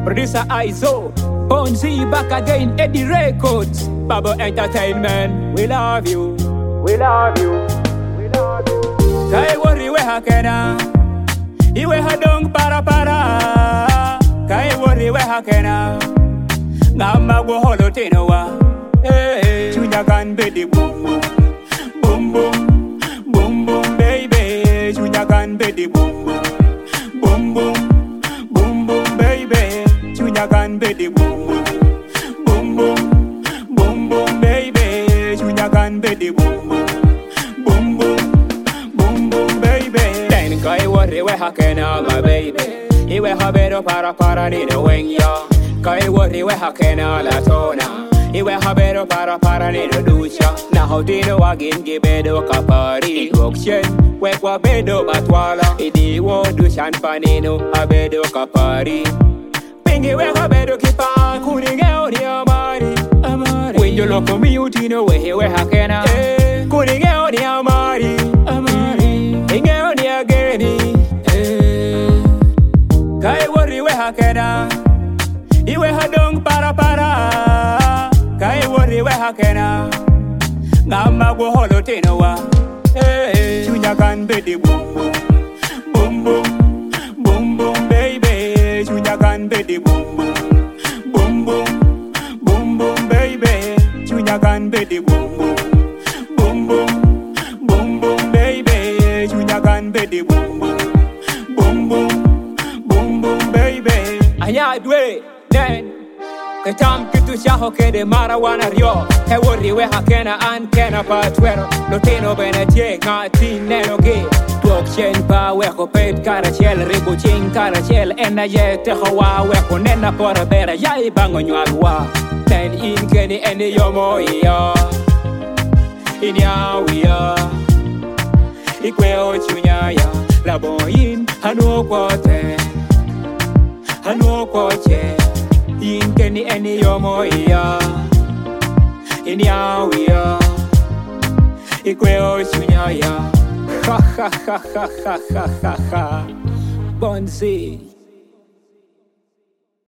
Producer ISO, Bonzi back again, Eddie Records, Babo Entertainment. We love you, we love you, we love you. Kai worry we hakena, iwe hadong para. Kai worry we hakena, ngamba go holo tenowa. Hey, chunya kan bedi boom boom, boom boom, boom boom baby. Chunya kan bedi boom boom, boom boom, boom boom baby. Chunya kan bedi boom boom, boom boom, boom boom baby. Chunya kan bedi boom boom, boom boom, boom boom baby. Then kai worry we hakena my baby. Iwe habero para ni no wenya. Kai worry we hakena la tona. Iwe habero para ni no ducha. Na hodino wagin gibedo kapari. Auction we kwa bedo batwala. Idi wo dushan panino abedo kapari. Pingi we habedo kipa kuninge oni amari. Amari. Winjo loko miutino we hakena. Kuninge oni amari. Amari. Inge oni ageni. Kai worry we hakena, iwe hadong para. Kai worry we hakena, ngamba go holo tenowa. Chunya kan bedi boom boom, boom boom, boom boom baby. Chunya kan bedi boom boom, boom boom, boom boom baby. Chunya kan bedi boom boom, boom boom, boom boom baby. Chunya kan bedi boom boom, boom boom. Baby, anya dwe den ketam kitu shaho kede marawana rio he worry we hakena an kena patwero loteno benetie ngati neno ge auction pa we ko pet karachel ribu ching karachel enaye te hawa we ko nena por bera yai bango nyalwa ten in keni ene yomo ya inya wiya ikwe ochunya ya laboyin hanu kote hanu koche inkeni eni yomo iya inya wiya ikwe ochunya ya ha ha ha ha ha ha ha Bonzi.